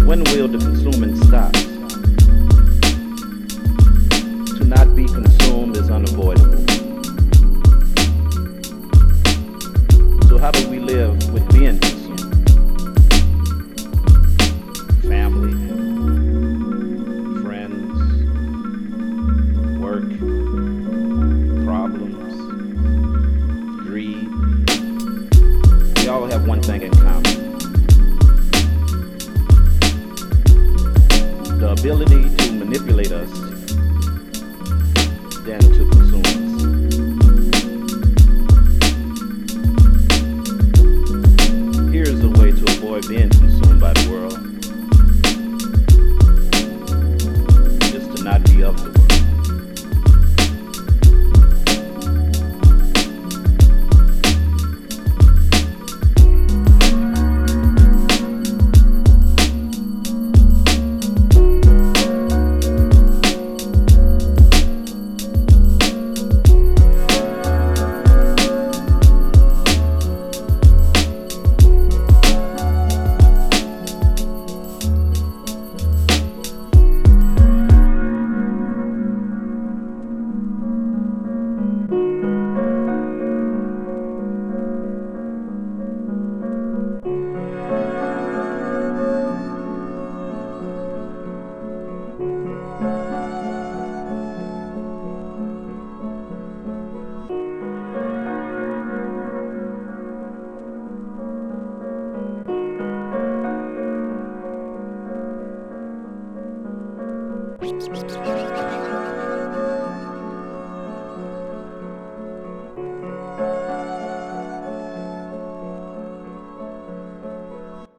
When will the consuming stop? To not be consumed is unavoidable. So how do we live with being consumed? Family, friends, work, problems, greed. We all have one thing in common. The ability to manipulate us, then to consume us. Here's a way to avoid being consumed by the world. Just to not be of the world.